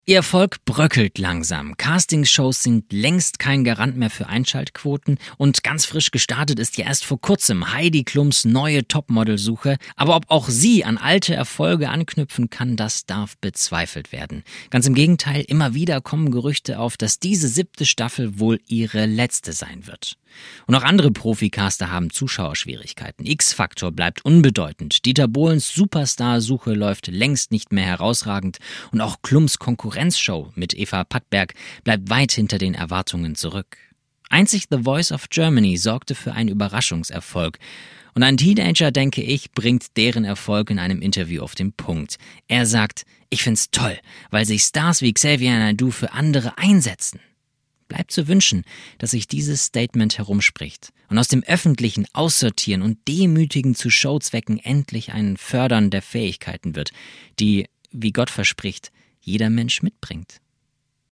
Ihr Erfolg bröckelt langsam. Castingshows sind längst kein Garant mehr für Einschaltquoten und ganz frisch gestartet ist ja erst vor kurzem Heidi Klums neue Topmodel-Suche. Aber ob auch sie an alte Erfolge anknüpfen kann, das darf bezweifelt werden. Ganz im Gegenteil, immer wieder kommen Gerüchte auf, dass diese 7. Staffel wohl ihre letzte sein wird. Und auch andere Proficaster haben Zuschauerschwierigkeiten. X-Factor bleibt unbedeutend. Dieter Bohlens Superstar-Suche läuft längst nicht mehr herausragend. Und auch Klums Konkurrenzshow mit Eva Pattberg bleibt weit hinter den Erwartungen zurück. Einzig The Voice of Germany sorgte für einen Überraschungserfolg. Und ein Teenager, denke ich, bringt deren Erfolg in einem Interview auf den Punkt. Er sagt, ich find's toll, weil sich Stars wie Xavier Naidoo für andere einsetzen. Bleibt zu wünschen, dass sich dieses Statement herumspricht und aus dem öffentlichen Aussortieren und Demütigen zu Showzwecken endlich ein Fördern der Fähigkeiten wird, die, wie Gott verspricht, jeder Mensch mitbringt.